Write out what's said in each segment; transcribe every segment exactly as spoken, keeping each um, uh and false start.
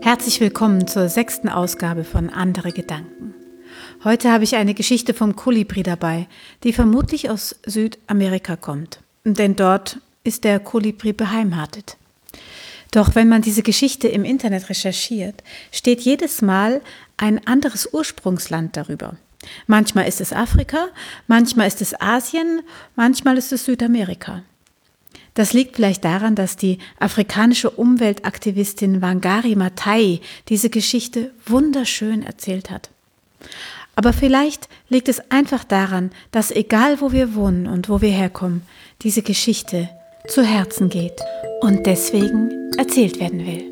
Herzlich willkommen zur sechsten Ausgabe von Andere Gedanken. Heute habe ich eine Geschichte vom Kolibri dabei, die vermutlich aus Südamerika kommt, denn dort ist der Kolibri beheimatet. Doch wenn man diese Geschichte im Internet recherchiert, steht jedes Mal ein anderes Ursprungsland darüber. Manchmal ist es Afrika, manchmal ist es Asien, manchmal ist es Südamerika. Das liegt vielleicht daran, dass die afrikanische Umweltaktivistin Wangari Maathai diese Geschichte wunderschön erzählt hat. Aber vielleicht liegt es einfach daran, dass egal wo wir wohnen und wo wir herkommen, diese Geschichte zu Herzen geht und deswegen erzählt werden will.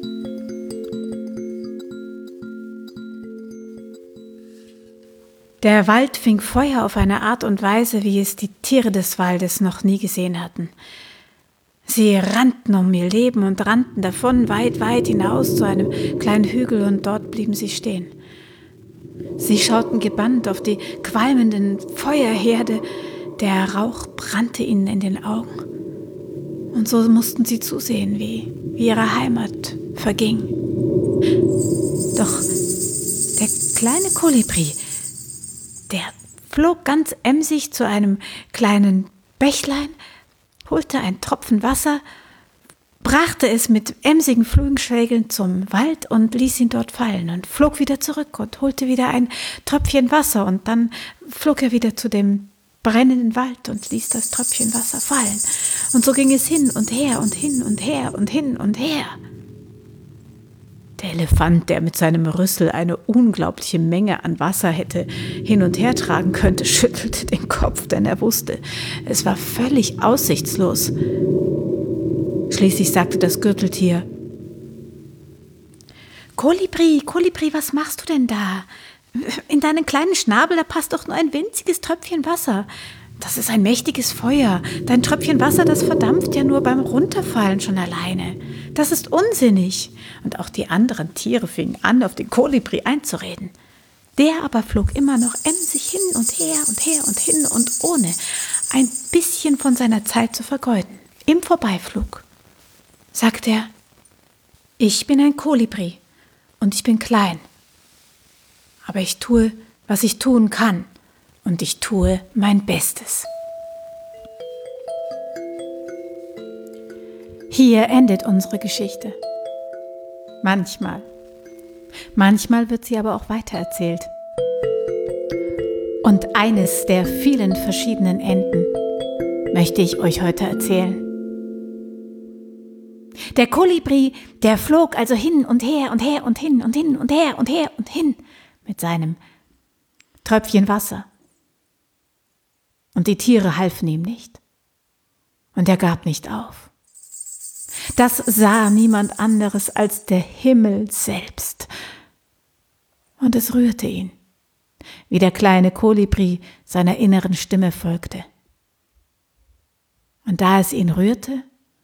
Der Wald fing Feuer auf eine Art und Weise, wie es die Tiere des Waldes noch nie gesehen hatten. Sie rannten um ihr Leben und rannten davon weit, weit hinaus zu einem kleinen Hügel und dort blieben sie stehen. Sie schauten gebannt auf die qualmenden Feuerherde, der Rauch brannte ihnen in den Augen. Und so mussten sie zusehen, wie, wie ihre Heimat verging. Doch der kleine Kolibri, der flog ganz emsig zu einem kleinen Bächlein, holte einen Tropfen Wasser, brachte es mit emsigen Flügelschlägeln zum Wald und ließ ihn dort fallen und flog wieder zurück und holte wieder ein Tröpfchen Wasser und dann flog er wieder zu dem brennenden Wald und ließ das Tröpfchen Wasser fallen. Und so ging es hin und her und hin und her und hin und her. Der Elefant, der mit seinem Rüssel eine unglaubliche Menge an Wasser hätte hin und her tragen könnte, schüttelte den Kopf, denn er wusste, es war völlig aussichtslos. Schließlich sagte das Gürteltier: Kolibri, Kolibri, was machst du denn da? In deinen kleinen Schnabel, da passt doch nur ein winziges Tröpfchen Wasser. Das ist ein mächtiges Feuer. Dein Tröpfchen Wasser, das verdampft ja nur beim Runterfallen schon alleine. Das ist unsinnig. Und auch die anderen Tiere fingen an, auf den Kolibri einzureden. Der aber flog immer noch emsig hin und her und her und hin und ohne ein bisschen von seiner Zeit zu vergeuden. Im Vorbeiflug sagte er: Ich bin ein Kolibri und ich bin klein. Aber ich tue, was ich tun kann. Und ich tue mein Bestes. Hier endet unsere Geschichte. Manchmal. Manchmal wird sie aber auch weitererzählt. Und eines der vielen verschiedenen Enden möchte ich euch heute erzählen. Der Kolibri, der flog also hin und her und her und hin und hin und her und her und hin mit seinem Tröpfchen Wasser. Und die Tiere halfen ihm nicht. Und er gab nicht auf. Das sah niemand anderes als der Himmel selbst. Und es rührte ihn, wie der kleine Kolibri seiner inneren Stimme folgte. Und da es ihn rührte,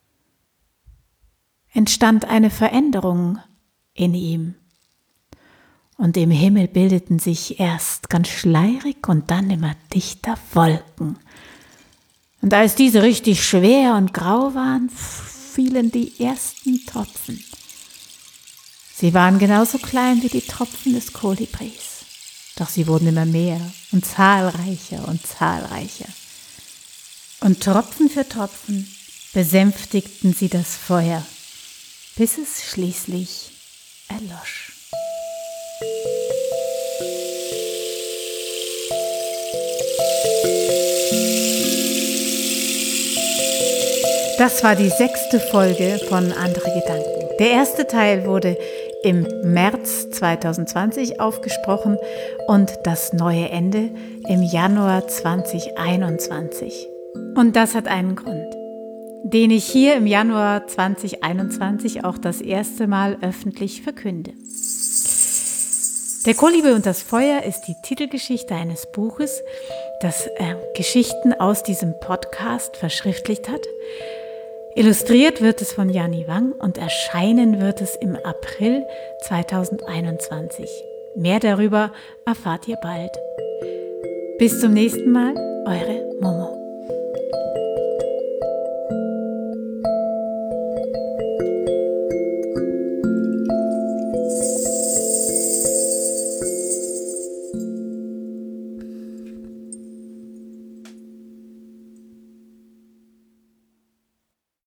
entstand eine Veränderung in ihm. Und im Himmel bildeten sich erst ganz schleierig und dann immer dichter Wolken. Und als diese richtig schwer und grau waren, fielen die ersten Tropfen. Sie waren genauso klein wie die Tropfen des Kolibris. Doch sie wurden immer mehr und zahlreicher und zahlreicher. Und Tropfen für Tropfen besänftigten sie das Feuer, bis es schließlich erlosch. Das war die sechste Folge von Andere Gedanken. Der erste Teil wurde im März zweitausendzwanzig aufgesprochen und das neue Ende im Januar zweitausendeinundzwanzig. Und das hat einen Grund, den ich hier im Januar zweitausendeinundzwanzig auch das erste Mal öffentlich verkünde. Der Kolibri und das Feuer ist die Titelgeschichte eines Buches, das äh, Geschichten aus diesem Podcast verschriftlicht hat. Illustriert wird es von Janni Wang und erscheinen wird es im April zweitausendeinundzwanzig. Mehr darüber erfahrt ihr bald. Bis zum nächsten Mal, eure Momo.